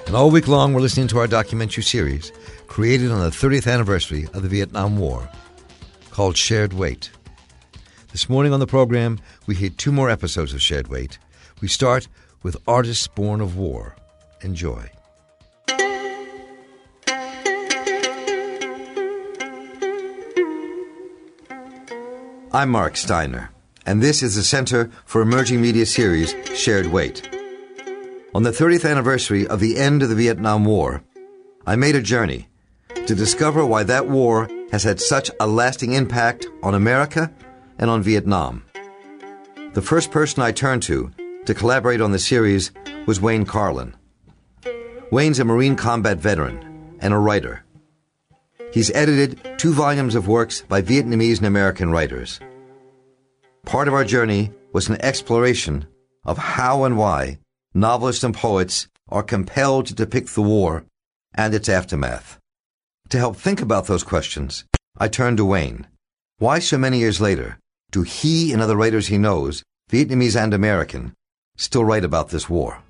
And all week long, we're listening to our documentary series created on the 30th anniversary of the Vietnam War called Shared Weight. This morning on the program, we hear 2 more episodes of Shared Weight. We start with Artists Born of War. Enjoy. I'm Mark Steiner, and this is the Center for Emerging Media series Shared Weight. On the 30th anniversary of the end of the Vietnam War, I made a journey to discover why that war has had such a lasting impact on America and on Vietnam. The first person I turned to collaborate on the series was Wayne Carlin. Wayne's a Marine combat veteran and a writer. He's edited 2 volumes of works by Vietnamese and American writers. Part of our journey was an exploration of how and why novelists and poets are compelled to depict the war and its aftermath. To help think about those questions, I turned to Wayne. Why so many years later do he and other writers he knows, Vietnamese and American, still write about this war?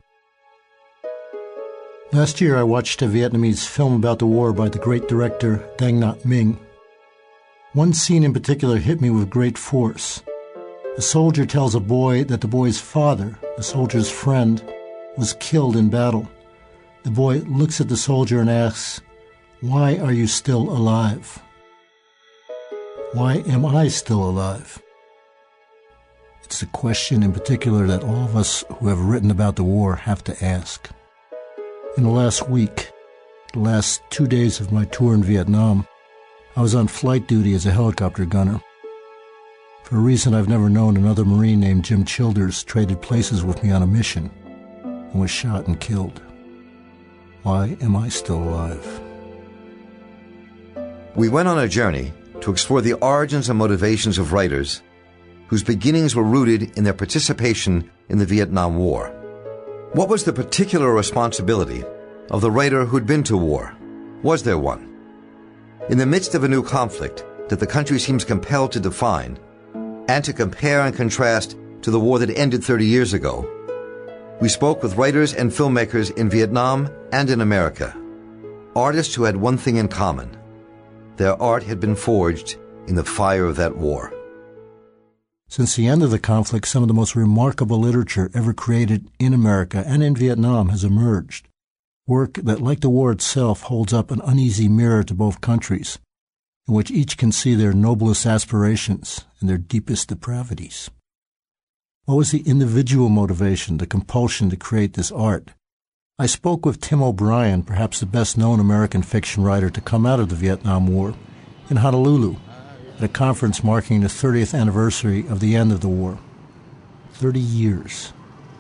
Last year I watched a Vietnamese film about the war by the great director Dang Ngoc Minh. One scene in particular hit me with great force. A soldier tells a boy that the boy's father, the soldier's friend, was killed in battle. The boy looks at the soldier and asks, "Why are you still alive? Why am I still alive?" It's a question in particular that all of us who have written about the war have to ask. In the last week, the last 2 days of my tour in Vietnam, I was on flight duty as a helicopter gunner. For a reason I've never known, another Marine named Jim Childers traded places with me on a mission and was shot and killed. Why am I still alive? We went on a journey to explore the origins and motivations of writers whose beginnings were rooted in their participation in the Vietnam War. What was the particular responsibility of the writer who'd been to war? Was there one? In the midst of a new conflict that the country seems compelled to define, and to compare and contrast to the war that ended 30 years ago, we spoke with writers and filmmakers in Vietnam and in America, artists who had one thing in common. Their art had been forged in the fire of that war. Since the end of the conflict, some of the most remarkable literature ever created in America and in Vietnam has emerged. Work that, like the war itself, holds up an uneasy mirror to both countries, in which each can see their noblest aspirations and their deepest depravities. What was the individual motivation, the compulsion to create this art? I spoke with Tim O'Brien, perhaps the best-known American fiction writer to come out of the Vietnam War, in Honolulu, at a conference marking the 30th anniversary of the end of the war. 30 years.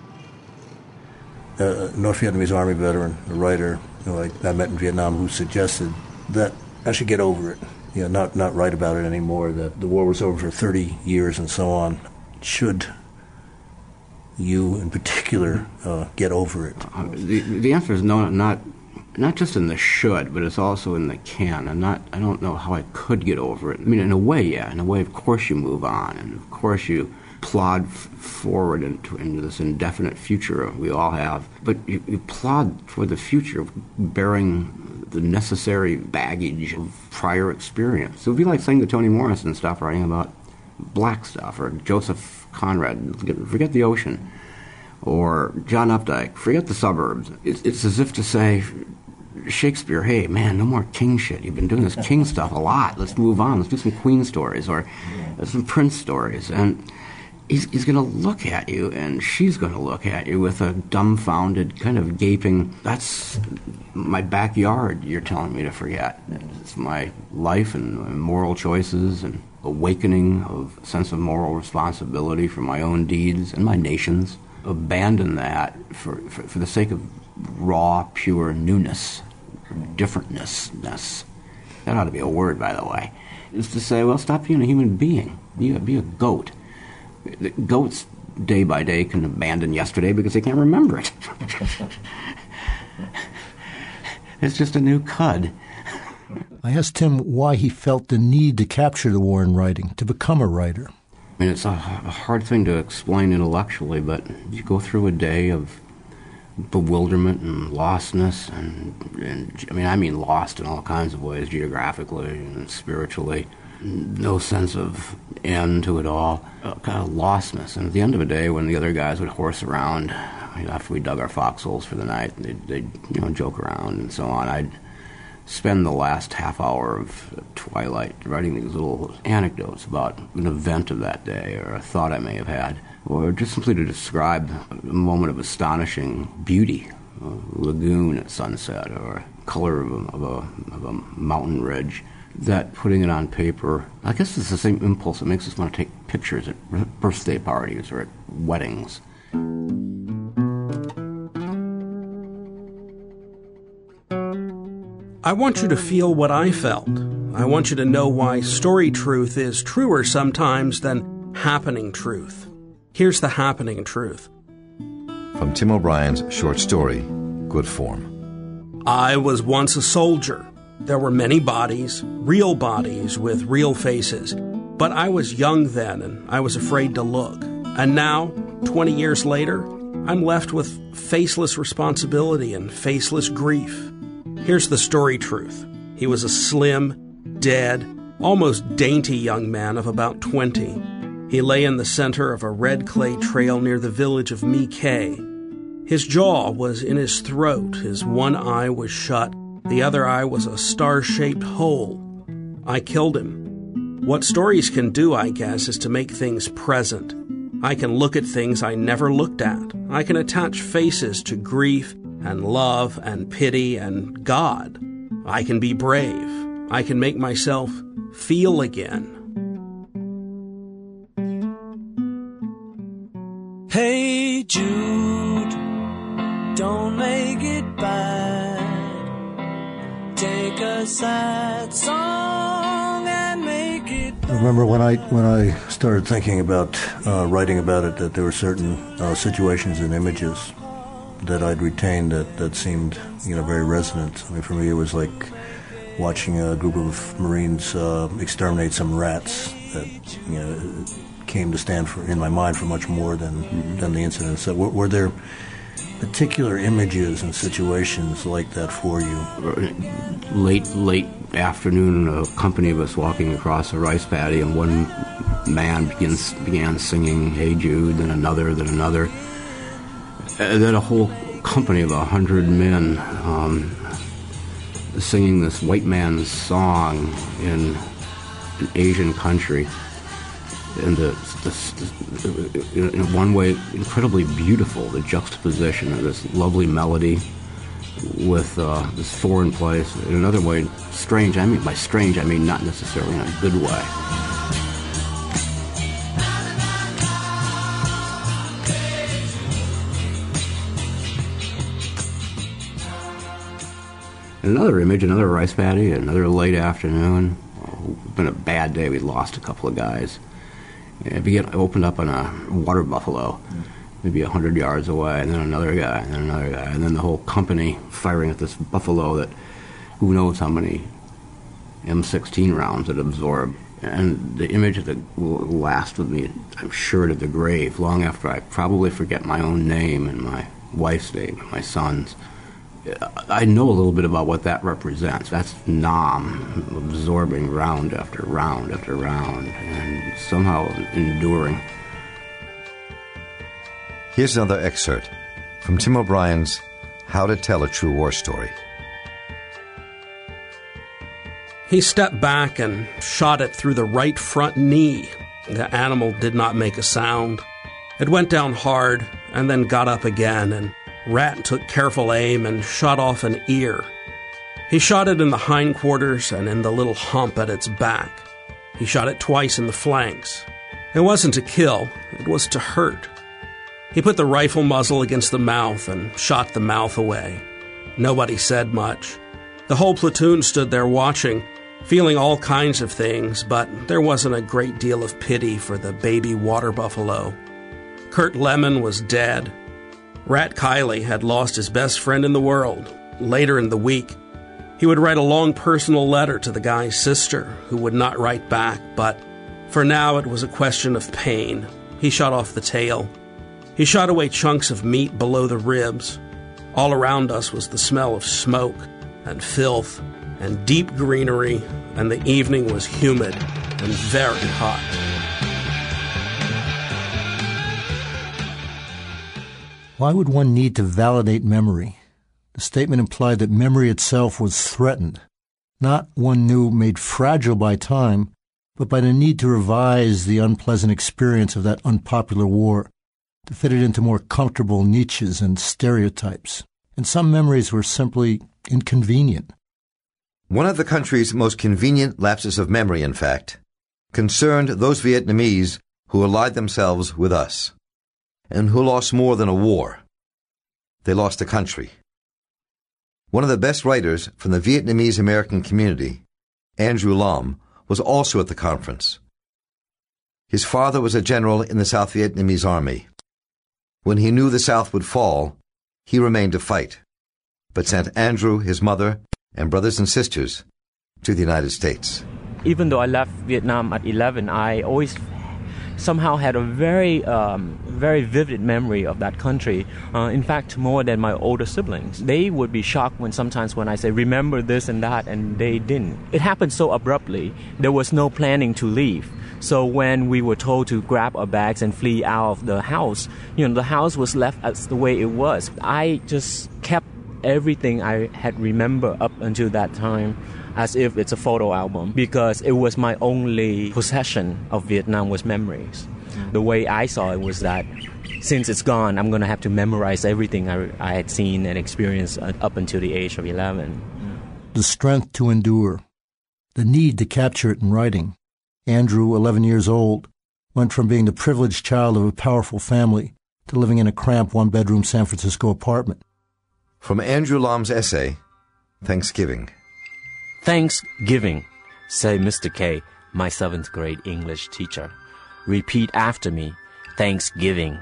North Vietnamese Army veteran, a writer I met in Vietnam, who suggested that I should get over it. Not write about it anymore, that the war was over for 30 years and so on. Should you, in particular, get over it? The answer is no, not just in the should, but it's also in the can. I don't know how I could get over it. I mean, in a way, yeah. In a way, of course you move on, and of course you plod forward into this indefinite future we all have. But you plod toward the future bearing the necessary baggage of prior experience. It would be like saying to Toni Morrison, stop writing about black stuff, or Joseph Conrad, forget the ocean, or John Updike, forget the suburbs. It's as if to say, Shakespeare, hey, man, no more king shit. You've been doing this king stuff a lot. Let's move on. Let's do some Queen stories or some Prince stories. And he's going to look at you, and she's going to look at you with a dumbfounded kind of gaping, that's my backyard you're telling me to forget. It's my life and moral choices and awakening of a sense of moral responsibility for my own deeds and my nation's. Abandon that for the sake of raw, pure newness, differentness. That ought to be a word, by the way. Is to say, well, stop being a human being. Be a goat. The goats, day by day, can abandon yesterday because they can't remember it. It's just a new cud. I asked him why he felt the need to capture the war in writing, to become a writer. I mean, it's a hard thing to explain intellectually, but you go through a day of bewilderment and lostness, and I mean lost in all kinds of ways, geographically and spiritually. No sense of end to it all, kind of lostness. And at the end of the day, when the other guys would horse around after we dug our foxholes for the night, they'd joke around and so on, I'd spend the last half hour of twilight writing these little anecdotes about an event of that day or a thought I may have had, or just simply to describe a moment of astonishing beauty, a lagoon at sunset or color of a mountain ridge. That putting it on paper, I guess it's the same impulse that makes us want to take pictures at birthday parties or at weddings. I want you to feel what I felt. I want you to know why story truth is truer sometimes than happening truth. Here's the happening truth. From Tim O'Brien's short story, Good Form. I was once a soldier. There were many bodies, real bodies with real faces. But I was young then, and I was afraid to look. And now, 20 years later, I'm left with faceless responsibility and faceless grief. Here's the story truth. He was a slim, dead, almost dainty young man of about 20. He lay in the center of a red clay trail near the village of Mikay. His jaw was in his throat, his one eye was shut, the other eye was a star-shaped hole. I killed him. What stories can do, I guess, is to make things present. I can look at things I never looked at. I can attach faces to grief and love and pity and God. I can be brave. I can make myself feel again. Hey Jude, don't make it bad. Take a sad song and make it bad. I remember when I started thinking about writing about it, that there were certain situations and images that I'd retained that seemed, very resonant. I mean, for me, it was like watching a group of Marines exterminate some rats that, came to stand in my mind for much more than the incident. So, were there particular images and situations like that for you? Late afternoon, a company of us walking across a rice paddy, and one man began singing "Hey Jude," then another. Then a whole company of 100 men singing this white man's song in an Asian country, and in one way incredibly beautiful, the juxtaposition of this lovely melody with this foreign place. In another way, strange. I mean, by strange, I mean not necessarily in a good way. Another image, another rice paddy, another late afternoon. It's been a bad day. We lost a couple of guys. It opened up on a water buffalo, maybe 100 yards away, and then another guy, and then the whole company firing at this buffalo that who knows how many M16 rounds it absorbed. And the image that will last with me, I'm sure, to the grave, long after I probably forget my own name and my wife's name and my son's. I know a little bit about what that represents. That's Nam absorbing round after round after round and somehow enduring. Here's another excerpt from Tim O'Brien's How to Tell a True War Story. He stepped back and shot it through the right front knee. The animal did not make a sound. It went down hard and then got up again, and Rat took careful aim and shot off an ear. He shot it in the hindquarters and in the little hump at its back. He shot it twice in the flanks. It wasn't to kill, it was to hurt. He put the rifle muzzle against the mouth and shot the mouth away. Nobody said much. The whole platoon stood there watching, feeling all kinds of things, but there wasn't a great deal of pity for the baby water buffalo. Kurt Lemon was dead. Rat Kiley had lost his best friend in the world. Later in the week, he would write a long personal letter to the guy's sister, who would not write back, but for now it was a question of pain. He shot off the tail. He shot away chunks of meat below the ribs. All around us was the smell of smoke and filth and deep greenery, and the evening was humid and very hot. Why would one need to validate memory? The statement implied that memory itself was threatened, not, one knew, made fragile by time, but by the need to revise the unpleasant experience of that unpopular war, to fit it into more comfortable niches and stereotypes. And some memories were simply inconvenient. One of the country's most convenient lapses of memory, in fact, concerned those Vietnamese who allied themselves with us, and who lost more than a war. They lost a country. One of the best writers from the Vietnamese American community, Andrew Lam, was also at the conference. His father was a general in the South Vietnamese army. When he knew the South would fall, he remained to fight, but sent Andrew, his mother, and brothers and sisters to the United States. Even though I left Vietnam at 11, I always somehow had a very vivid memory of that country. In fact, more than my older siblings. They would be shocked sometimes when I say, remember this and that, and they didn't. It happened so abruptly. There was no planning to leave. So when we were told to grab our bags and flee out of the house, the house was left as the way it was. I just kept everything I had remembered up until that time as if it's a photo album, because it was my only possession of Vietnam was memories. The way I saw it was that since it's gone, I'm going to have to memorize everything I had seen and experienced up until the age of 11. The strength to endure, the need to capture it in writing. Andrew, 11 years old, went from being the privileged child of a powerful family to living in a cramped one-bedroom San Francisco apartment. From Andrew Lam's essay, Thanksgiving. Thanksgiving, said Mr. K, my 7th grade English teacher. Repeat after me, Thanksgiving.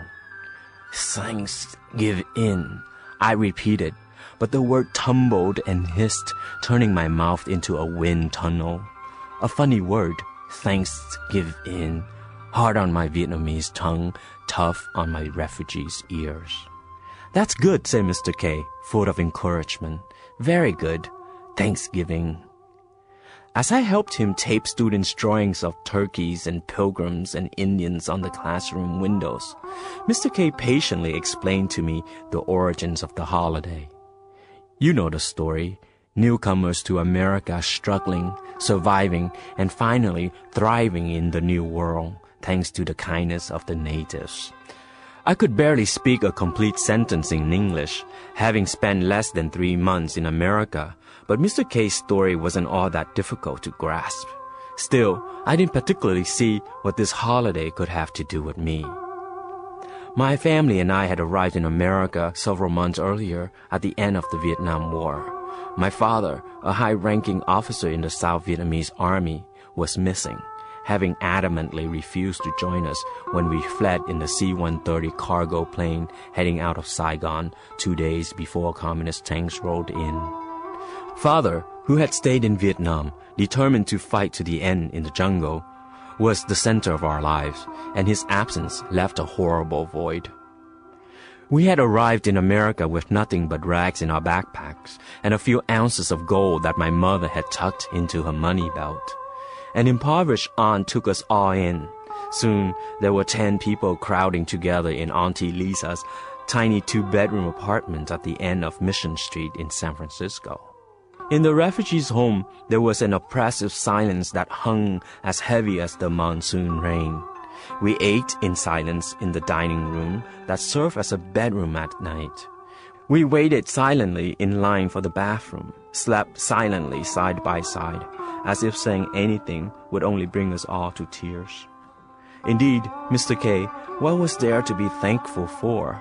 Thanksgiving, I repeated, but the word tumbled and hissed, turning my mouth into a wind tunnel. A funny word, Thanksgiving, hard on my Vietnamese tongue, tough on my refugees' ears. That's good, said Mr. K, full of encouragement. Very good. Thanksgiving. As I helped him tape students' drawings of turkeys and pilgrims and Indians on the classroom windows, Mr. K patiently explained to me the origins of the holiday. You know the story. Newcomers to America struggling, surviving, and finally thriving in the new world, thanks to the kindness of the natives. I could barely speak a complete sentence in English, having spent less than 3 months in America, but Mr. K's story wasn't all that difficult to grasp. Still, I didn't particularly see what this holiday could have to do with me. My family and I had arrived in America several months earlier at the end of the Vietnam War. My father, a high-ranking officer in the South Vietnamese Army, was missing, having adamantly refused to join us when we fled in the C-130 cargo plane heading out of Saigon 2 days before communist tanks rolled in. Father, who had stayed in Vietnam, determined to fight to the end in the jungle, was the center of our lives, and his absence left a horrible void. We had arrived in America with nothing but rags in our backpacks and a few ounces of gold that my mother had tucked into her money belt. An impoverished aunt took us all in. Soon, there were 10 people crowding together in Auntie Lisa's tiny 2-bedroom apartment at the end of Mission Street in San Francisco. In the refugees' home, there was an oppressive silence that hung as heavy as the monsoon rain. We ate in silence in the dining room that served as a bedroom at night. We waited silently in line for the bathroom, slept silently side by side, as if saying anything would only bring us all to tears. Indeed, Mr. K, what was there to be thankful for?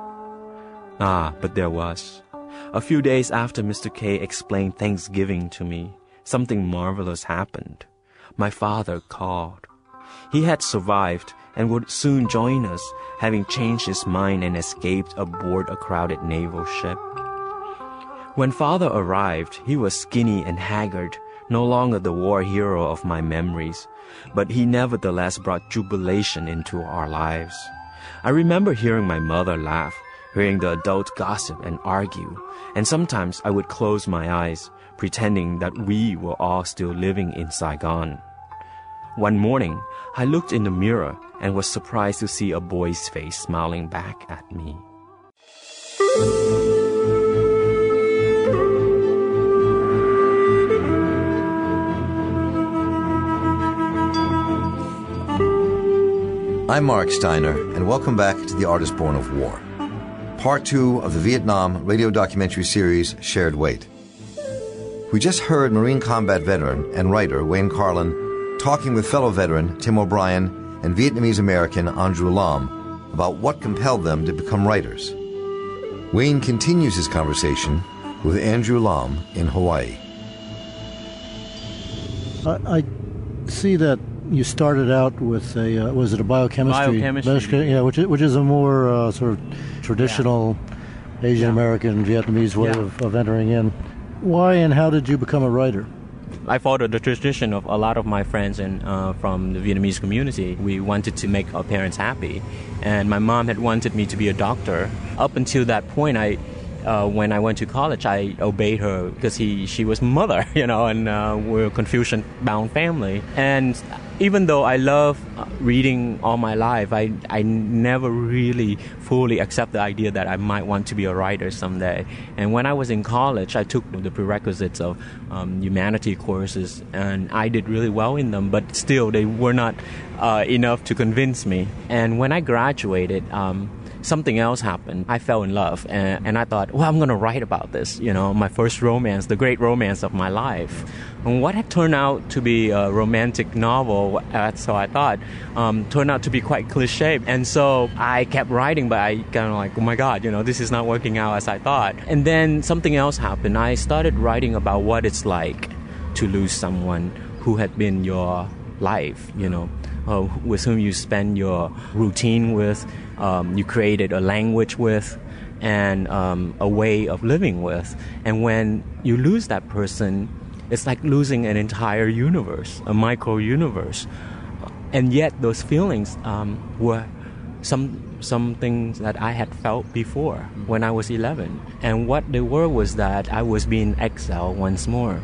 But there was. A few days after Mr. K explained Thanksgiving to me, something marvelous happened. My father called. He had survived and would soon join us, having changed his mind and escaped aboard a crowded naval ship. When Father arrived, he was skinny and haggard, no longer the war hero of my memories, but he nevertheless brought jubilation into our lives. I remember hearing my mother laugh, hearing the adults gossip and argue, and sometimes I would close my eyes, pretending that we were all still living in Saigon. One morning, I looked in the mirror and was surprised to see a boy's face smiling back at me. I'm Mark Steiner, and welcome back to The Artist Born of War, Part 2 of the Vietnam radio documentary series Shared Weight. We just heard Marine combat veteran and writer Wayne Carlin talking with fellow veteran Tim O'Brien and Vietnamese-American Andrew Lam about what compelled them to become writers. Wayne continues his conversation with Andrew Lam in Hawaii. I see that you started out with was it a biochemistry? Biochemistry. Yeah, which is a more sort of traditional Asian American Vietnamese way of entering in. Why and how did you become a writer? I followed the tradition of a lot of my friends from the Vietnamese community. We wanted to make our parents happy, and my mom had wanted me to be a doctor. Up until that point, when I went to college, I obeyed her because she was mother, and we're a Confucian-bound family. And even though I love reading all my life, I never really fully accept the idea that I might want to be a writer someday. And when I was in college, I took the prerequisites of humanity courses, and I did really well in them, but still they were not enough to convince me. And when I graduated, something else happened. I fell in love, and I thought, well, I'm going to write about this, my first romance, the great romance of my life. And what had turned out to be a romantic novel, so I thought, turned out to be quite cliche. And so I kept writing, but I kind of like, oh my God, this is not working out as I thought. And then something else happened. I started writing about what it's like to lose someone who had been your life, with whom you spend your routine with, you created a language with, and a way of living with. And when you lose that person, it's like losing an entire universe, a micro-universe. And yet those feelings were some things that I had felt before when I was 11. And what they were was that I was being exiled once more.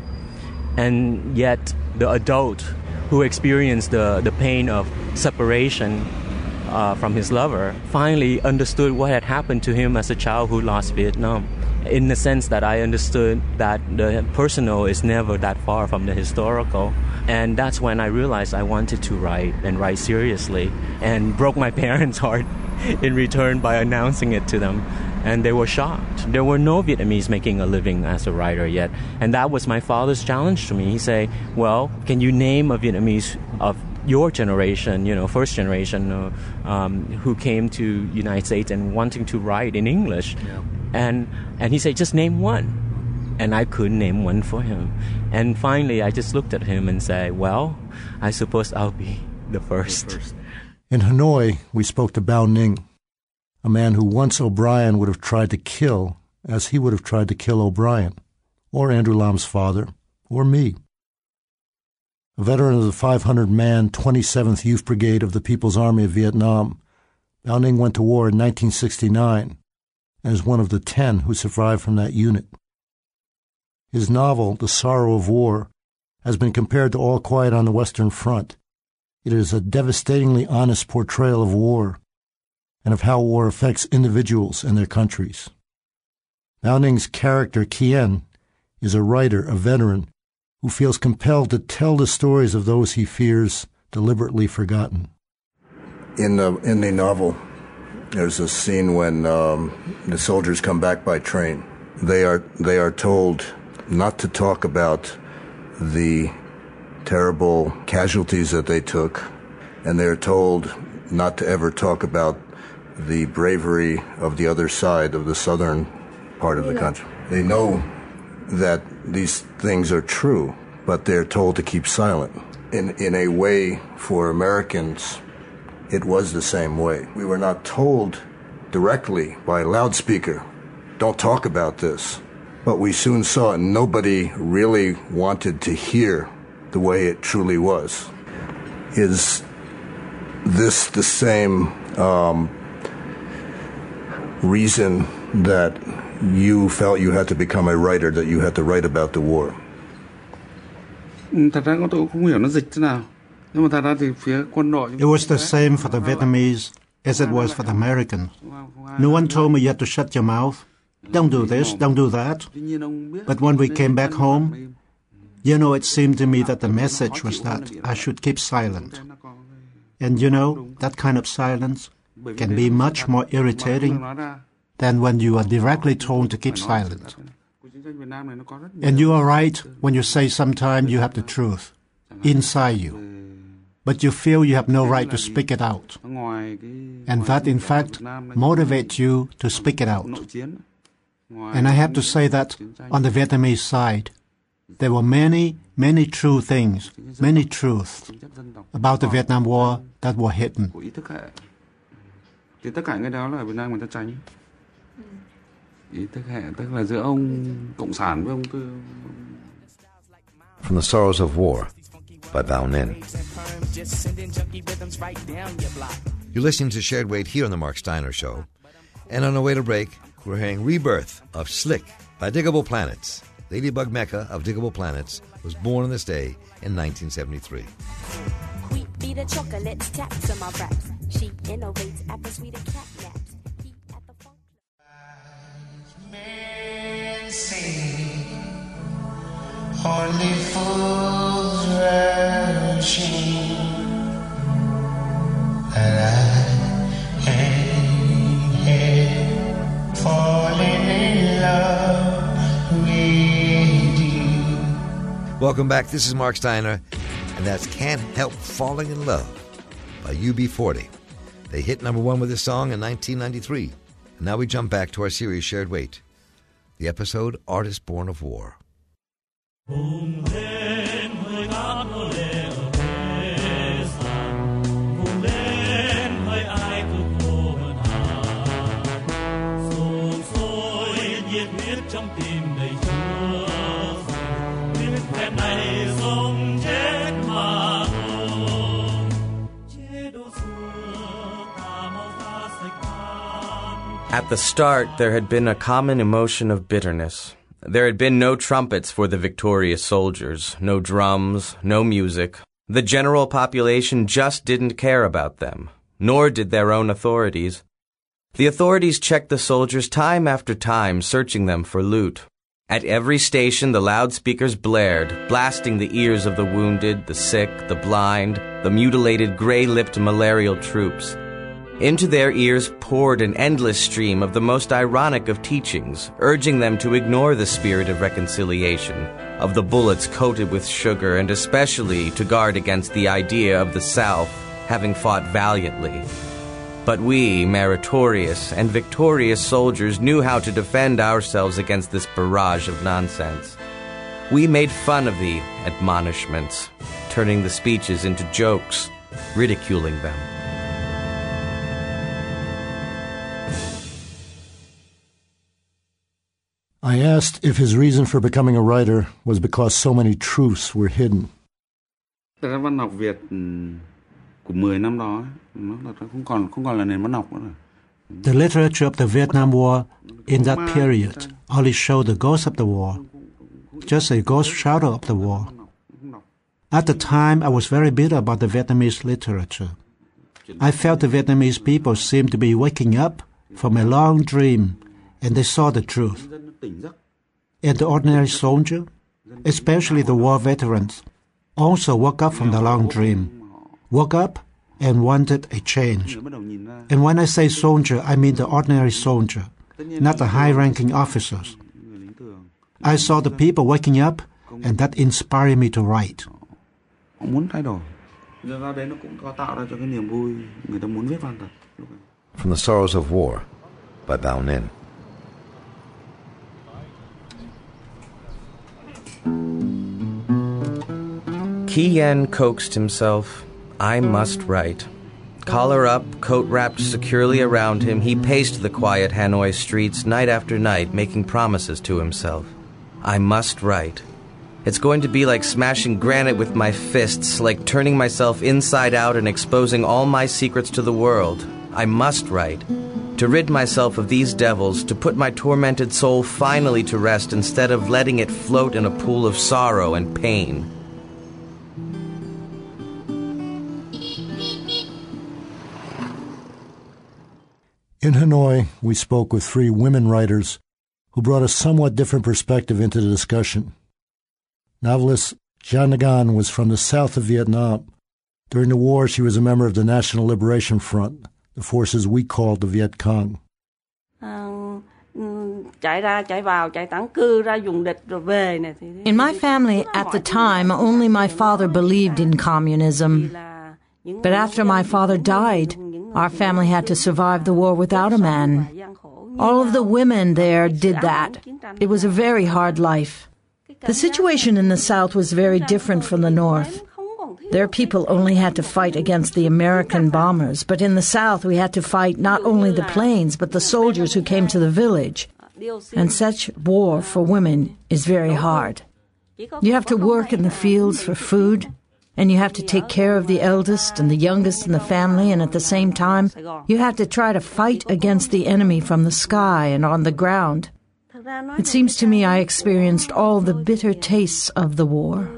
And yet the adult who experienced the pain of separation from his lover finally understood what had happened to him as a child who lost Vietnam. In the sense that I understood that the personal is never that far from the historical. And that's when I realized I wanted to write, and write seriously, and broke my parents' heart in return by announcing it to them. And they were shocked. There were no Vietnamese making a living as a writer yet. And that was my father's challenge to me. He said, well, can you name a Vietnamese of your generation, first generation, who came to United States and wanting to write in English? Yeah. And he said, just name one. And I couldn't name one for him. And finally, I just looked at him and said, well, I suppose I'll be the first. In Hanoi, we spoke to Bao Ninh, a man who once O'Brien would have tried to kill as he would have tried to kill O'Brien, or Andrew Lam's father, or me. A veteran of the 500-man 27th Youth Brigade of the People's Army of Vietnam, Bao Ninh went to war in 1969 and is one of the 10 who survived from that unit. His novel, The Sorrow of War, has been compared to All Quiet on the Western Front. It is a devastatingly honest portrayal of war and of how war affects individuals and their countries. Bao Ning's character, Kien, is a writer, a veteran, who feels compelled to tell the stories of those he fears deliberately forgotten. In the novel, there's a scene when the soldiers come back by train. They are told not to talk about the terrible casualties that they took, and they are told not to ever talk about the bravery of the other side of the southern part of the country. They know that these things are true, but they're told to keep silent. In a way, for Americans, it was the same way. We were not told directly by loudspeaker, don't talk about this. But we soon saw nobody really wanted to hear the way it truly was. Is this the same reason that you felt you had to become a writer, that you had to write about the war? Thật ra tôi cũng không hiểu nó dịch thế nào. Nhưng mà thật ra thì phía quân đội... It was the same for the Vietnamese as it was for the Americans. No one told me you had to shut your mouth. Don't do this, don't do that. But when we came back home, you know, it seemed to me that the message was that I should keep silent. And you know, that kind of silence can be much more irritating than when you are directly told to keep silent. And you are right when you say sometimes you have the truth inside you, but you feel you have no right to speak it out. And that, in fact, motivates you to speak it out. And I have to say that on the Vietnamese side, there were many, many true things, many truths about the Vietnam War that were hidden. Thì tất cả cái đó là Việt Nam người ta tránh. Ý thức hệ tức là giữa ông cộng sản với ông tư. From the Sorrows of War by Bao Ninh. You're listening to Shared Weight here on the Mark Steiner Show. And on our way to break, we're hearing Rebirth of Slick by Diggable Planets. Ladybug Mecca of Diggable Planets was born on this day in 1973. Wheat beat a chocolate taps on my raps. She innovates apple sweet and cat naps. He at the funk. Men say only fools rushing, and I ain't here falling in love with you. Welcome back. This is Mark Steiner, and that's Can't Help Falling in Love by UB40. They hit number one with this song in 1993. And now we jump back to our series Shared Weight, the episode Artist Born of War. At the start, there had been a common emotion of bitterness. There had been no trumpets for the victorious soldiers, no drums, no music. The general population just didn't care about them, nor did their own authorities. The authorities checked the soldiers time after time, searching them for loot. At every station, the loudspeakers blared, blasting the ears of the wounded, the sick, the blind, the mutilated, gray-lipped malarial troops. Into their ears poured an endless stream of the most ironic of teachings, urging them to ignore the spirit of reconciliation, of the bullets coated with sugar, and especially to guard against the idea of the South having fought valiantly. But we, meritorious and victorious soldiers, knew how to defend ourselves against this barrage of nonsense. We made fun of the admonishments, turning the speeches into jokes, ridiculing them. I asked if his reason for becoming a writer was because so many truths were hidden. Thật ra văn học Việt của 10 năm đó nó không còn là nền văn học nữa rồi. The literature of the Vietnam War in that period only showed the ghost of the war, just a ghost shadow of the war. At the time, I was very bitter about the Vietnamese literature. I felt the Vietnamese people seemed to be waking up from a long dream, and they saw the truth. And the ordinary soldier, especially the war veterans, also woke up from the long dream, woke up and wanted a change. And when I say soldier, I mean the ordinary soldier, not the high-ranking officers. I saw the people waking up, and that inspired me to write. From the Sorrows of War by Bao Ninh. Ki Yen coaxed himself. I must write. Collar up, coat wrapped securely around him, he paced the quiet Hanoi streets night after night, making promises to himself. I must write. It's going to be like smashing granite with my fists, like turning myself inside out and exposing all my secrets to the world. I must write. to rid myself of these devils, to put my tormented soul finally to rest instead of letting it float in a pool of sorrow and pain. In Hanoi, we spoke with 3 women writers who brought a somewhat different perspective into the discussion. Novelist Jean Ngan was from the south of Vietnam. During the war, she was a member of the National Liberation Front, the forces we called the Viet Cong. In my family at the time, only my father believed in communism. But after my father died, our family had to survive the war without a man. All of the women there did that. It was a very hard life. The situation in the South was very different from the North. Their people only had to fight against the American bombers, but in the South we had to fight not only the planes, but the soldiers who came to the village. And such war for women is very hard. You have to work in the fields for food, and you have to take care of the eldest and the youngest in the family, and at the same time, you have to try to fight against the enemy from the sky and on the ground. It seems to me I experienced all the bitter tastes of the war.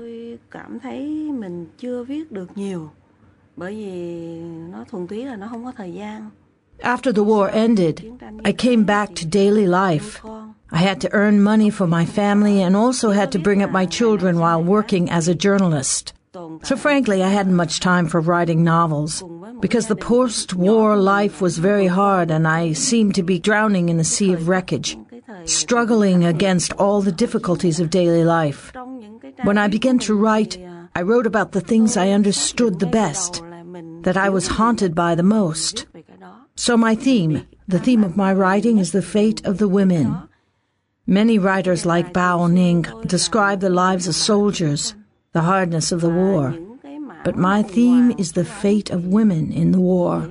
After the war ended, I came back to daily life. I had to earn money for my family and also had to bring up my children while working as a journalist. So frankly, I hadn't much time for writing novels, because the post-war life was very hard and I seemed to be drowning in a sea of wreckage, struggling against all the difficulties of daily life. When I began to write, I wrote about the things I understood the best, that I was haunted by the most. So my theme, the theme of my writing, is the fate of the women. Many writers like Bao Ning describe the lives of soldiers, the hardness of the war. But my theme is the fate of women in the war.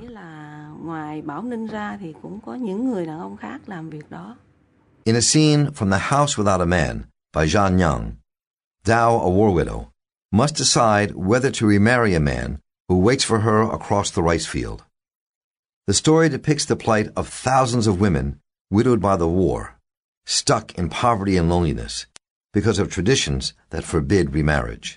In a scene from The House Without a Man by Zhan Yang, Dao, a war widow, must decide whether to remarry a man who waits for her across the rice field. The story depicts the plight of thousands of women widowed by the war, stuck in poverty and loneliness because of traditions that forbid remarriage.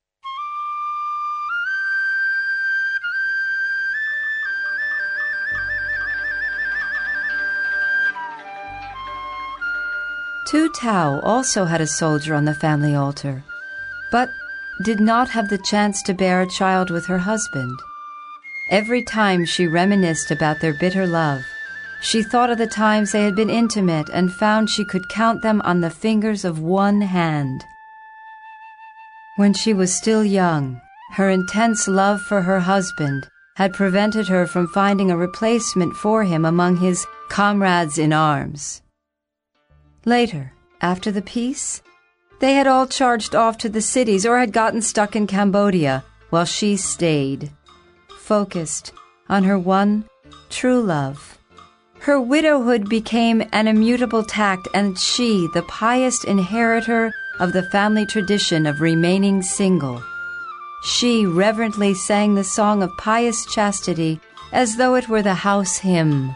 Tu Tao also had a soldier on the family altar, but did not have the chance to bear a child with her husband. Every time she reminisced about their bitter love, she thought of the times they had been intimate and found she could count them on the fingers of one hand. When she was still young, her intense love for her husband had prevented her from finding a replacement for him among his comrades in arms. Later, after the peace, they had all charged off to the cities or had gotten stuck in Cambodia while she stayed, focused on her one true love. Her widowhood became an immutable tact, and she, the pious inheritor of the family tradition of remaining single. She reverently sang the song of pious chastity as though it were the house hymn.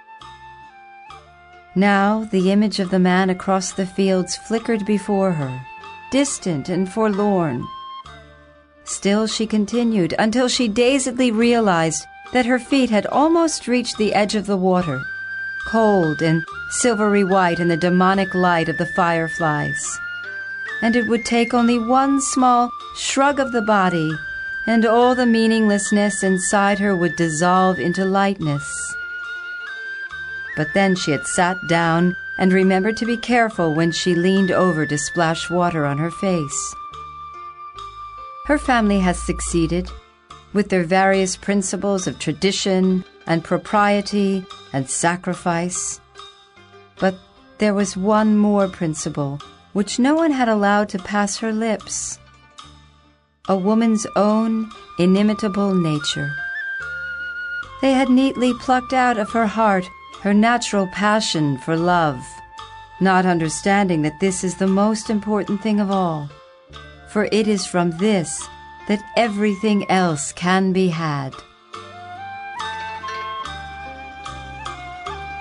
Now the image of the man across the fields flickered before her, distant and forlorn. Still she continued until she dazedly realized that her feet had almost reached the edge of the water, cold and silvery white in the demonic light of the fireflies. And it would take only one small shrug of the body, and all the meaninglessness inside her would dissolve into lightness. But then she had sat down and remembered to be careful when she leaned over to splash water on her face. Her family has succeeded, with their various principles of tradition and propriety and sacrifice. But there was one more principle which no one had allowed to pass her lips: a woman's own inimitable nature. They had neatly plucked out of her heart her natural passion for love, not understanding that this is the most important thing of all, for it is from this that everything else can be had.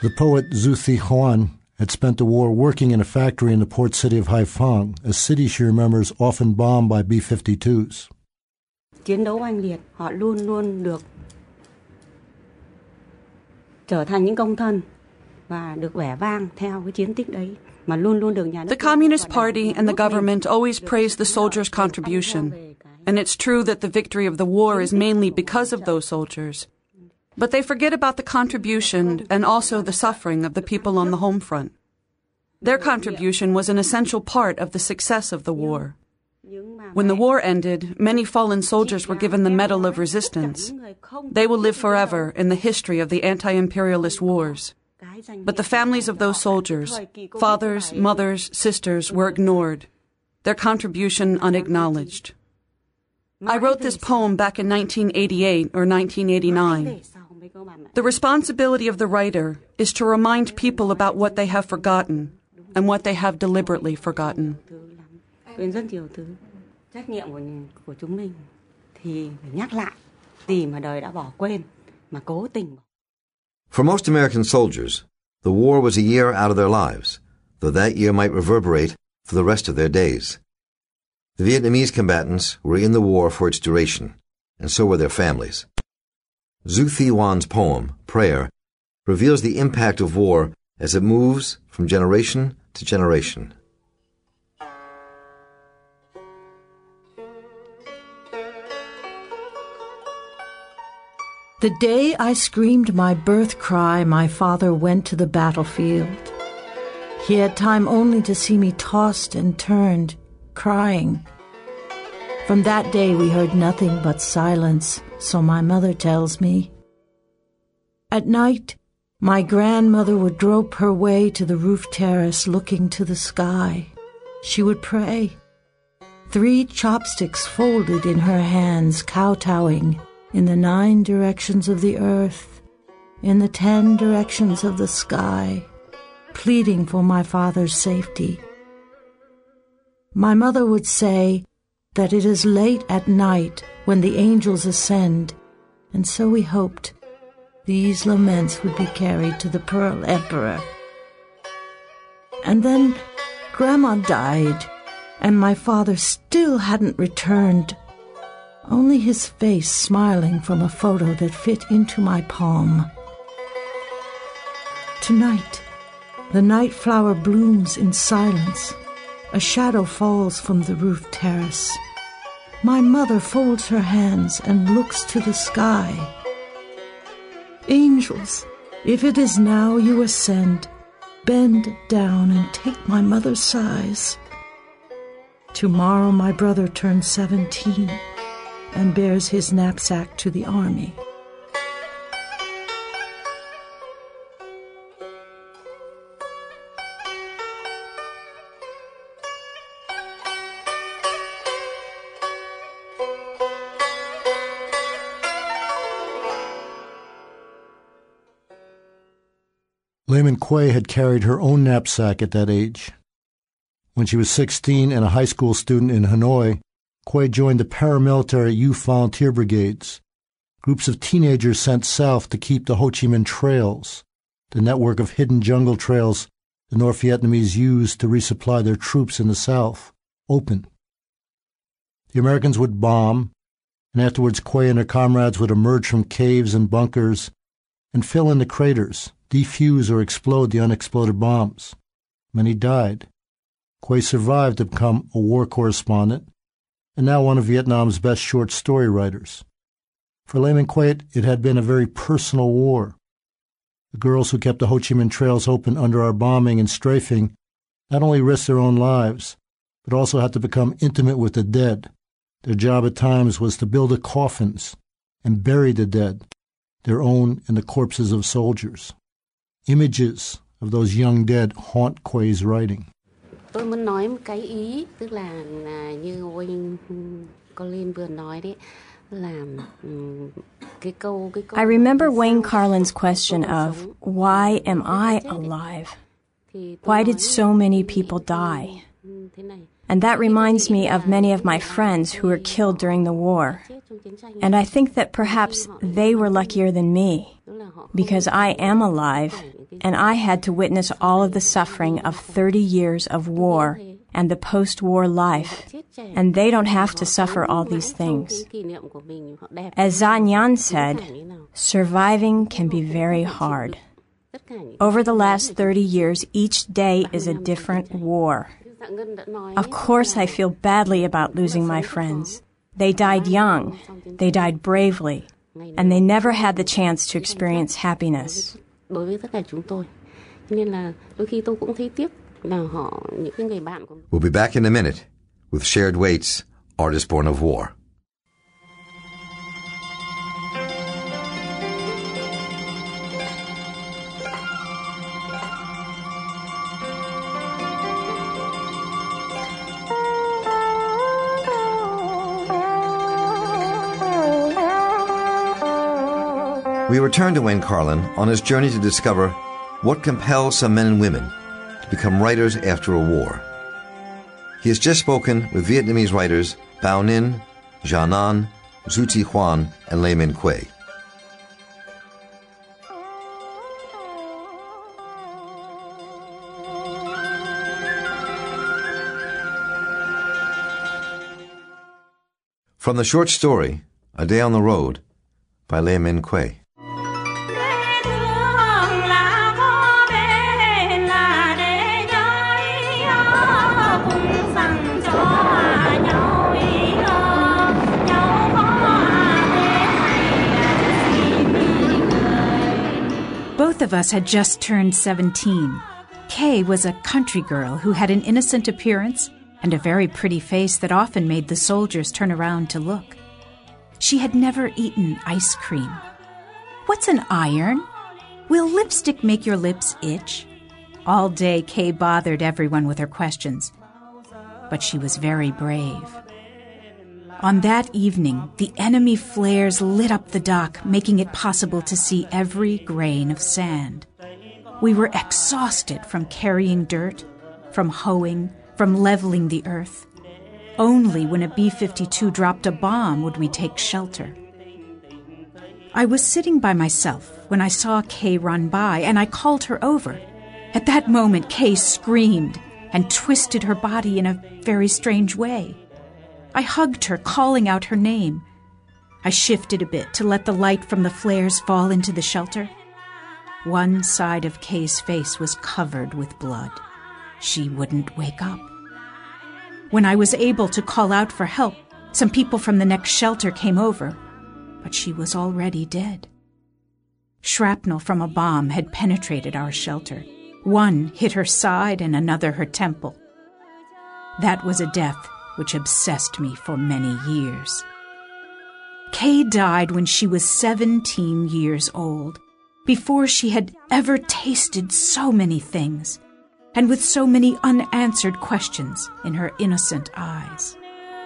The poet Zhu Zihuan had spent the war working in a factory in the port city of Haiphong, a city she remembers often bombed by B-52s. Chiến đấu oanh liệt, họ luôn luôn được trở thành những công thần và được vẻ vang theo cái chiến tích đấy. The Communist Party and the government always praise the soldiers' contribution, and it's true that the victory of the war is mainly because of those soldiers. But they forget about the contribution and also the suffering of the people on the home front. Their contribution was an essential part of the success of the war. When the war ended, many fallen soldiers were given the Medal of Resistance. They will live forever in the history of the anti-imperialist wars. But the families of those soldiers, fathers, mothers, sisters, were ignored, their contribution unacknowledged. I wrote this poem back in 1988 or 1989. The responsibility of the writer is to remind people about what they have forgotten and what they have deliberately forgotten. Trách nhiệm của chúng mình thì phải nhắc lại gì mà đời đã bỏ quên mà cố tình. For most American soldiers, the war was a year out of their lives, though that year might reverberate for the rest of their days. The Vietnamese combatants were in the war for its duration, and so were their families. Zhu Zihuan's poem, Prayer, reveals the impact of war as it moves from generation to generation. The day I screamed my birth cry, my father went to the battlefield. He had time only to see me tossed and turned, crying. From that day we heard nothing but silence, so my mother tells me. At night, my grandmother would grope her way to the roof terrace looking to the sky. She would pray. 3 chopsticks folded in her hands, kowtowing in the 9 directions of the earth, in the 10 directions of the sky, pleading for my father's safety. My mother would say that it is late at night when the angels ascend, and so we hoped these laments would be carried to the Pearl Emperor. And then Grandma died, and my father still hadn't returned, only his face smiling from a photo that fit into my palm. Tonight, the night flower blooms in silence. A shadow falls from the roof terrace. My mother folds her hands and looks to the sky. Angels, if it is now you ascend, bend down and take my mother's sighs. Tomorrow my brother turns 17 and bears his knapsack to the army. Lê Minh Quế had carried her own knapsack at that age. When she was 16 and a high school student in Hanoi, Quế joined the paramilitary youth volunteer brigades, groups of teenagers sent south to keep the Ho Chi Minh Trails, the network of hidden jungle trails the North Vietnamese used to resupply their troops in the south, open. The Americans would bomb, and afterwards Quế and her comrades would emerge from caves and bunkers and fill in the craters, defuse or explode the unexploded bombs. Many died. Quế survived to become a war correspondent, and now one of Vietnam's best short story writers. For Lê Minh Quế, it had been a very personal war. The girls who kept the Ho Chi Minh Trails open under our bombing and strafing not only risked their own lives, but also had to become intimate with the dead. Their job at times was to build the coffins and bury the dead, their own and the corpses of soldiers. Images of those young dead haunt Qué's writing. Tôi muốn nói một cái ý, tức là như Wayne Carlin vừa nói đấy, là cái câu. I remember Wayne Carlin's question of, why am I alive? Why did so many people die? And that reminds me of many of my friends who were killed during the war. And I think that perhaps they were luckier than me, because I am alive and I had to witness all of the suffering of 30 years of war and the post-war life, and they don't have to suffer all these things. As Zan Yan said, surviving can be very hard. Over the last 30 years, each day is a different war. Of course, I feel badly about losing my friends. They died young, they died bravely, and they never had the chance to experience happiness. We'll be back in a minute with Shared Wait's Artist Born of War. We return to Wayne Carlin on his journey to discover what compels some men and women to become writers after a war. He has just spoken with Vietnamese writers Bao Ninh, Gia Nan, Zu Thi Huan, and Le Minh Quay. From the short story, A Day on the Road, by Le Minh Quay. Both of us had just turned 17. Kay was a country girl who had an innocent appearance and a very pretty face that often made the soldiers turn around to look. She had never eaten ice cream. What's an iron? Will lipstick make your lips itch? All day, Kay bothered everyone with her questions. But she was very brave. On that evening, the enemy flares lit up the dock, making it possible to see every grain of sand. We were exhausted from carrying dirt, from hoeing, from leveling the earth. Only when a B-52 dropped a bomb would we take shelter. I was sitting by myself when I saw Kay run by, and I called her over. At that moment, Kay screamed and twisted her body in a very strange way. I hugged her, calling out her name. I shifted a bit to let the light from the flares fall into the shelter. One side of Kay's face was covered with blood. She wouldn't wake up. When I was able to call out for help, some people from the next shelter came over, but she was already dead. Shrapnel from a bomb had penetrated our shelter. One hit her side and another her temple. That was a death which obsessed me for many years. Kay died when she was 17 years old, before she had ever tasted so many things, and with so many unanswered questions in her innocent eyes.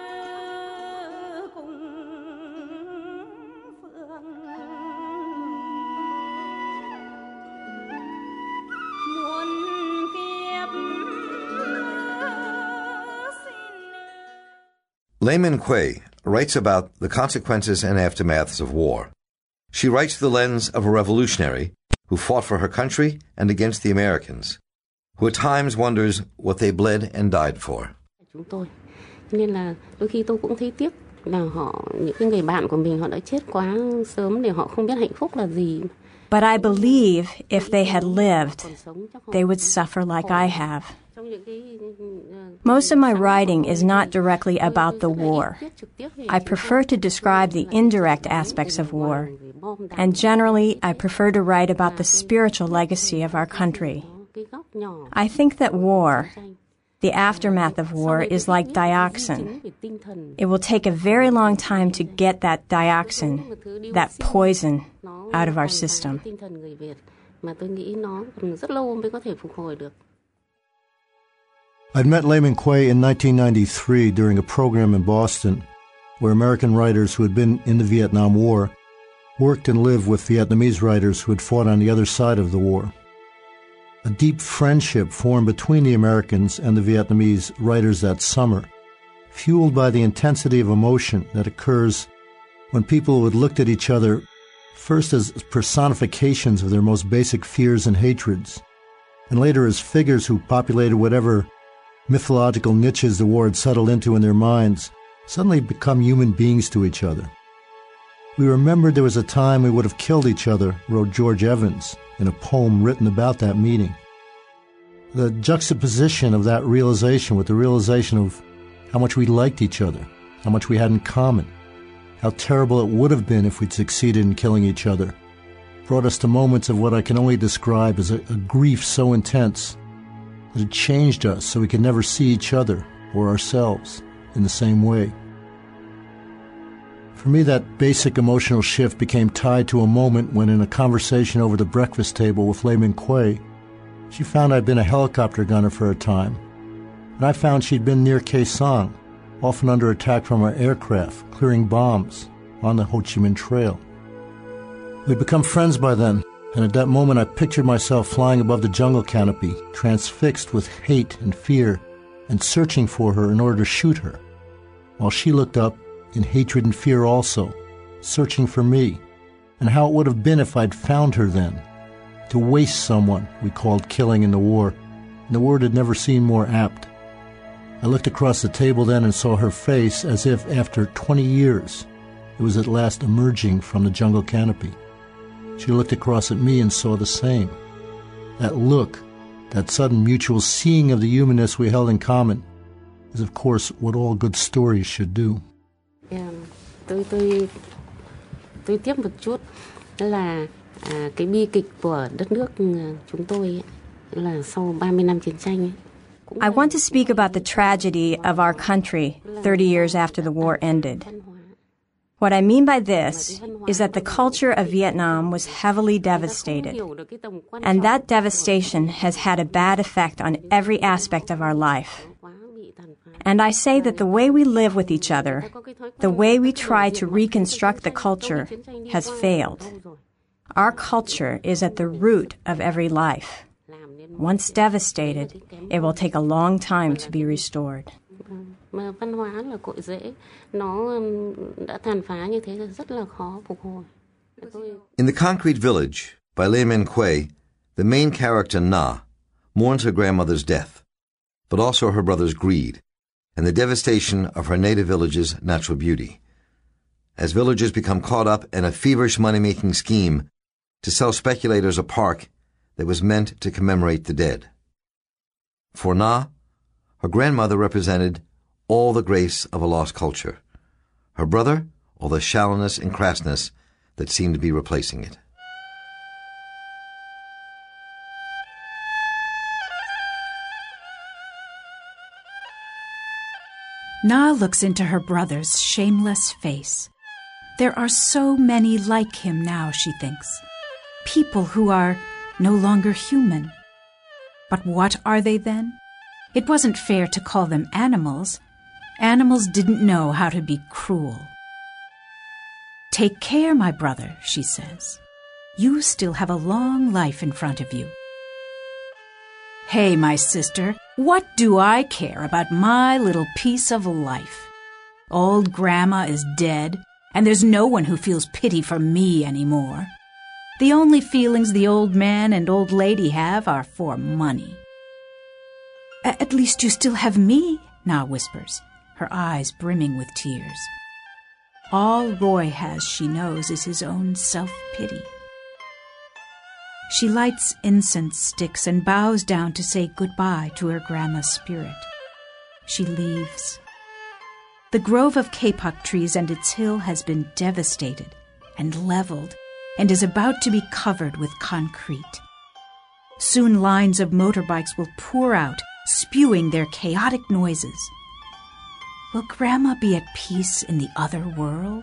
Le Minh Quay writes about the consequences and aftermaths of war. She writes through the lens of a revolutionary who fought for her country and against the Americans, who at times wonders what they bled and died for. Nên là đôi khi tôi cũng thấy tiếc là những cái người bạn của mình họ đã chết quá sớm để họ không biết hạnh phúc là gì. But I believe if they had lived, they would suffer like I have. Most of my writing is not directly about the war. I prefer to describe the indirect aspects of war, and generally I prefer to write about the spiritual legacy of our country. I think that war, the aftermath of war, is like dioxin. It will take a very long time to get that dioxin, that poison, out of our system. I'd met Le Minh Quay in 1993 during a program in Boston where American writers who had been in the Vietnam War worked and lived with Vietnamese writers who had fought on the other side of the war. A deep friendship formed between the Americans and the Vietnamese writers that summer, fueled by the intensity of emotion that occurs when people would look at each other first as personifications of their most basic fears and hatreds, and later as figures who populated whatever mythological niches the war had settled into in their minds, suddenly become human beings to each other. We remembered there was a time we would have killed each other, wrote George Evans in a poem written about that meeting. The juxtaposition of that realization with the realization of how much we liked each other, how much we had in common, how terrible it would have been if we'd succeeded in killing each other, brought us to moments of what I can only describe as a grief so intense that it changed us so we could never see each other or ourselves in the same way. For me, that basic emotional shift became tied to a moment when, in a conversation over the breakfast table with Lei Min Kuei, she found I'd been a helicopter gunner for a time, and I found she'd been near Khe Sanh, often under attack from our aircraft, clearing bombs on the Ho Chi Minh Trail. We'd become friends by then, and at that moment I pictured myself flying above the jungle canopy, transfixed with hate and fear, and searching for her in order to shoot her, while she looked up in hatred and fear also, searching for me, and how it would have been if I'd found her then. To waste someone we called killing in the war, and the word had never seemed more apt. I looked across the table then and saw her face as if, after 20 years, it was at last emerging from the jungle canopy. She looked across at me and saw the same. That look, that sudden mutual seeing of the humanness we held in common, is of course what all good stories should do. Tôi tiếp một chút là cái bi kịch của đất nước chúng tôi là sau 30 năm chiến tranh ấy. I want to speak about the tragedy of our country 30 years after the war ended. What I mean by this is that the culture of Vietnam was heavily devastated, and that devastation has had a bad effect on every aspect of our life. And I say that the way we live with each other, the way we try to reconstruct the culture, has failed. Our culture is at the root of every life. Once devastated, it will take a long time to be restored. Văn hóa là cội rễ, nó đã tàn phá như thế là rất là khó phục hồi. In The Concrete Village by Lei Min Kuei, the main character Na mourns her grandmother's death, but also her brother's greed and the devastation of her native village's natural beauty, as villagers become caught up in a feverish money-making scheme to sell speculators a park that was meant to commemorate the dead. For Na, her grandmother represented all the grace of a lost culture. Her brother, all the shallowness and crassness that seemed to be replacing it. Na looks into her brother's shameless face. There are so many like him now, she thinks. People who are no longer human. But what are they then? It wasn't fair to call them animals. Animals didn't know how to be cruel. Take care, my brother, she says. You still have a long life in front of you. Hey, my sister, what do I care about my little piece of life? Old Grandma is dead, and there's no one who feels pity for me anymore. The only feelings the old man and old lady have are for money. At least you still have me, Na whispers, her eyes brimming with tears. All Roy has, she knows, is his own self-pity. She lights incense sticks and bows down to say goodbye to her grandma's spirit. She leaves. The grove of kapok trees and its hill has been devastated and leveled and is about to be covered with concrete. Soon lines of motorbikes will pour out, spewing their chaotic noises. Will Grandma be at peace in the other world?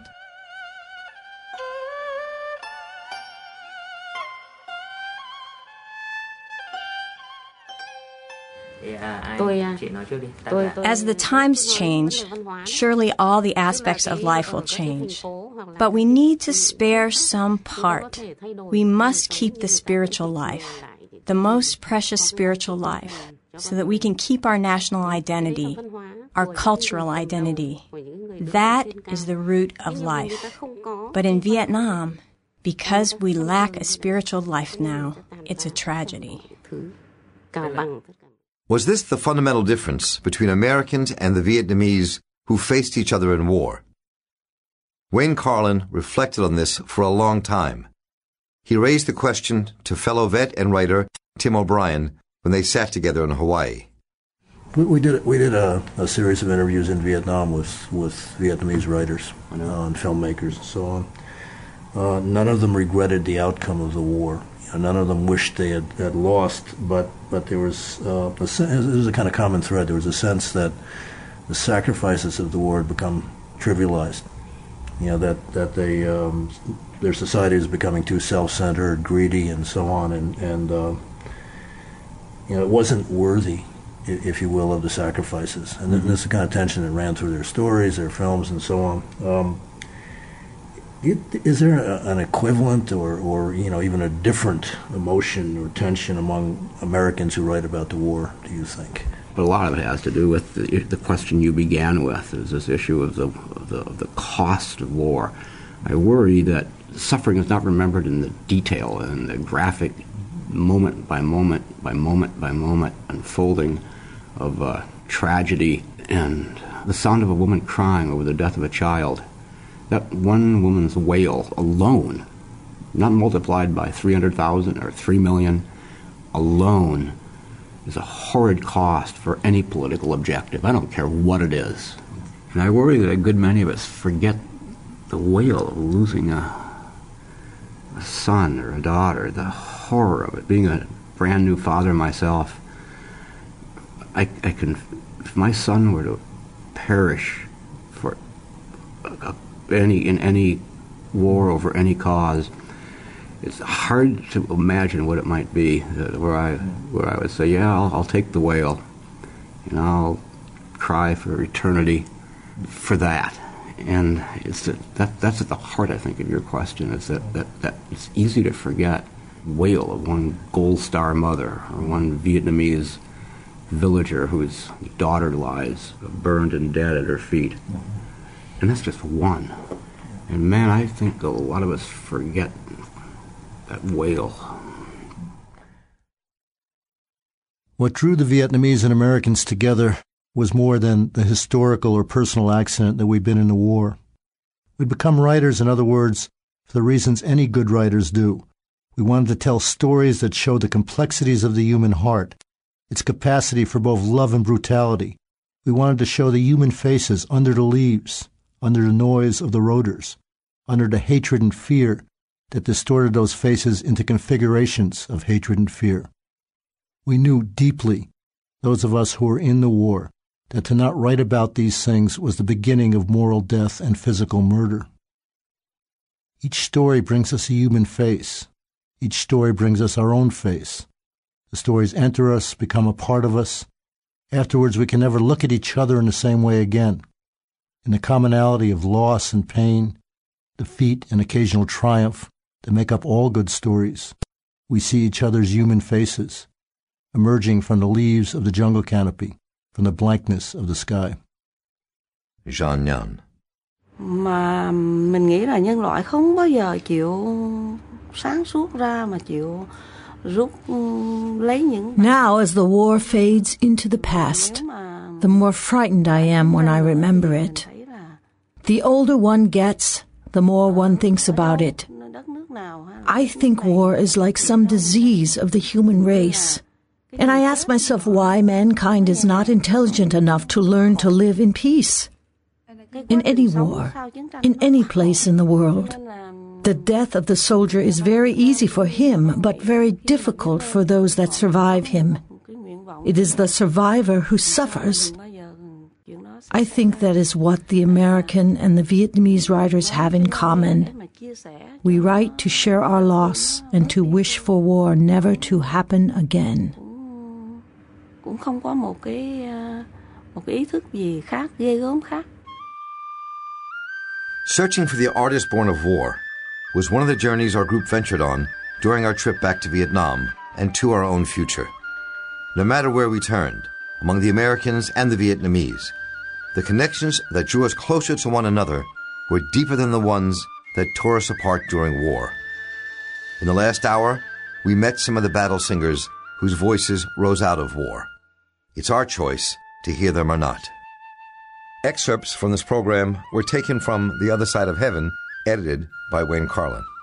As the times change, surely all the aspects of life will change. But we need to spare some part. We must keep the spiritual life, the most precious spiritual life, so that we can keep our national identity, our cultural identity. That is the root of life. But in Vietnam, Because we lack a spiritual life now, it's a tragedy. Was this the fundamental difference between Americans and the Vietnamese who faced each other in war? Wayne Carlin reflected on this for a long time. He raised the question to fellow vet and writer Tim O'Brien when they sat together in Hawaii. We did a series of interviews in Vietnam with Vietnamese writers and filmmakers and so on. None of them regretted the outcome of the war. None of them wished they had lost, but there was a kind of common thread. There was a sense that the sacrifices of the war had become trivialized. That they their society was becoming too self-centered, greedy, and so on, and it wasn't worthy, if you will, of the sacrifices. And this is the kind of tension that ran through their stories, their films, and so on. Is there an equivalent or even a different emotion or tension among Americans who write about the war, do you think? But a lot of it has to do with the question you began with, is this issue of the cost of war. I worry that suffering is not remembered in the detail and the graphic moment by moment by moment by moment unfolding of tragedy and the sound of a woman crying over the death of a child. That one woman's wail alone, not multiplied by 300,000 or 3 million, alone is a horrid cost for any political objective. I don't care what it is. And I worry that a good many of us forget the wail of losing a son or a daughter, the horror of it. Being a brand new father myself, I can, if my son were to perish for in any war over any cause, it's hard to imagine what it might be where I would say, yeah, I'll take the wail, and I'll cry for eternity for that. And that's at the heart, I think, of your question. Is that it's easy to forget wail of one Gold Star mother or one Vietnamese villager whose daughter lies burned and dead at her feet. And that's just one. And man, I think a lot of us forget that wail. What drew the Vietnamese and Americans together was more than the historical or personal accident that we'd been in the war. We'd become writers, in other words, for the reasons any good writers do. We wanted to tell stories that showed the complexities of the human heart, its capacity for both love and brutality. We wanted to show the human faces under the leaves, under the noise of the rotors, under the hatred and fear that distorted those faces into configurations of hatred and fear. We knew deeply, those of us who were in the war, that to not write about these things was the beginning of moral death and physical murder. Each story brings us a human face. Each story brings us our own face. The stories enter us, become a part of us. Afterwards, we can never look at each other in the same way again. In the commonality of loss and pain, defeat and occasional triumph that make up all good stories, we see each other's human faces, emerging from the leaves of the jungle canopy, from the blankness of the sky. Jean Nhan. Mà mình nghĩ là nhân loại không bao giờ chịu sáng suốt ra mà chịu rút lấy những. Now, as the war fades into the past, the more frightened I am when I remember it. The older one gets, the more one thinks about it. I think war is like some disease of the human race. And I ask myself why mankind is not intelligent enough to learn to live in peace. In any war, in any place in the world, the death of the soldier is very easy for him, but very difficult for those that survive him. It is the survivor who suffers. I think that is what the American and the Vietnamese writers have in common. We write to share our loss and to wish for war never to happen again. Cũng không có một cái ý thức gì khác, ghê gớm khác. Searching for the artist born of war was one of the journeys our group ventured on during our trip back to Vietnam and to our own future. No matter where we turned, among the Americans and the Vietnamese, the connections that drew us closer to one another were deeper than the ones that tore us apart during war. In the last hour, we met some of the battle singers whose voices rose out of war. It's our choice to hear them or not. Excerpts from this program were taken from The Other Side of Heaven, edited by Wayne Carlin.